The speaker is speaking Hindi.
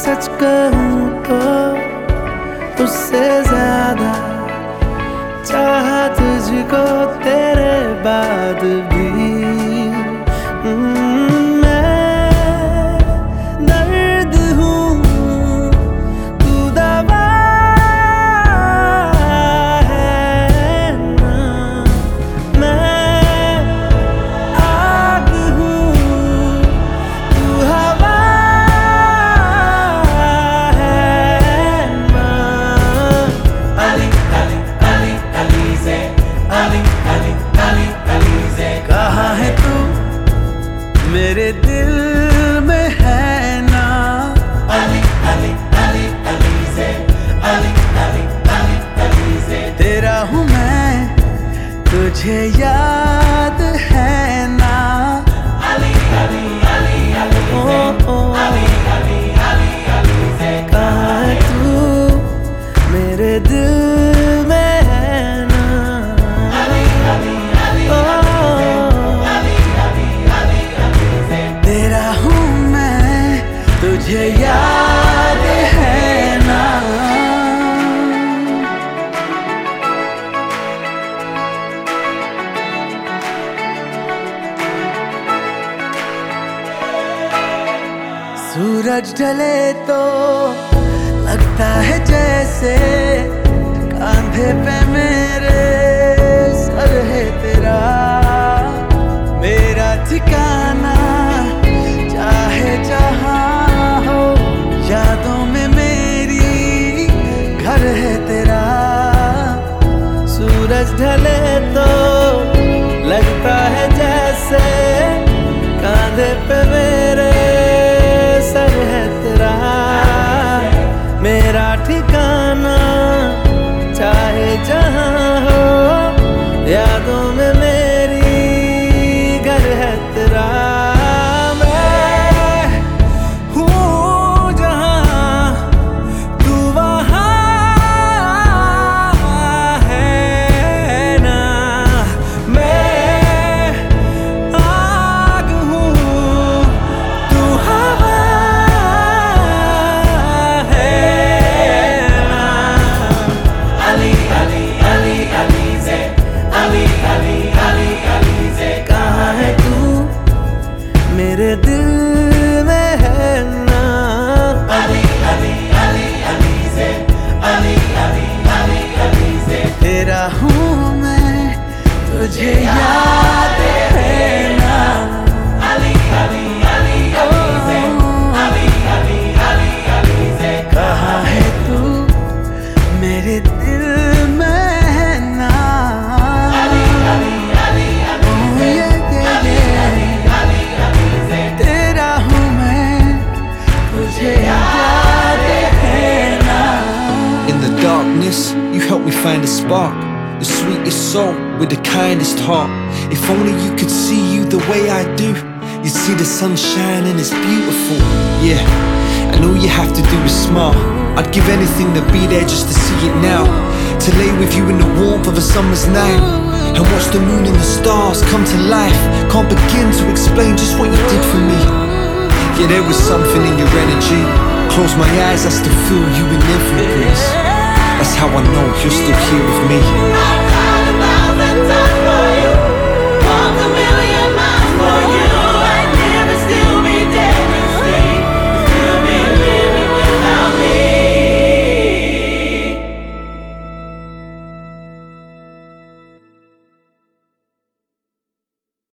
सच कहूँ तो उससे ज्यादा चाहा तुझको तेरे बाद भी। मैं दर्द हूँ तू दवा है ना, मैं आग हूँ तू हवा है ना। अली अली अली अलीज़े, अली अली अली अलीज़े, कहाँ है तू मेरे दिल में है ना। अली अली अली अलीज़े, अली अली अली अलीज़े, तेरा हूँ मैं तुझे याद है ना। अली अली अली अलीज़े, अली अली अली अलीज़े, कहाँ है तू मेरे दिल में है ना। अली अली अली अली अली अलीज़े, तेरा हूँ मैं तुझे याद है ना। सूरज ढले तो लगता है जैसे कांधे पे मेरे सर है तेरा। मेरा ठिकाना चाहे जहाँ हो, यादों में मेरी घर है तेरा। सूरज ढले तो लगता है जैसे कांधे पे मेरे सर है तेरा। मेरा ठिकाना चाहे जहाँ हो, यादों में मेरी घर है तेरा। मैं हूँ जहाँ तू वहाँ है ना। मैं आग हूँ तू हवा है ना। अली अली अली अलीज़े, अली अली अली अलीज़े, कहाँ है तू मेरे दिल में है ना। अली अली अली अलीज़े, अली अली अली अलीज़े, तेरा हूँ मैं तुझे याद है ना। अली अली अली अलीज़े, अली अली अली अलीज़े, कहाँ है तू मेरे दिल में है ना। अली अली अली अलीज़े, अली अली अलीज़े, तेरा हूँ मैं तुझे याद है ना। In the darkness, you helped me find a spark, the sweetest soul with the kindest heart. If only you could see you the way I do, you'd see the sunshine and it's beautiful. Yeah, and all you have to do is smile. I'd give anything to be there just to see it now, to lay with you in the warmth of a summer's night and watch the moon and the stars come to life. Can't begin to explain just what you did for me. Yeah, there was something in your energy. Close my eyes, I still feel you in every breeze. That's how I know you're still here with me.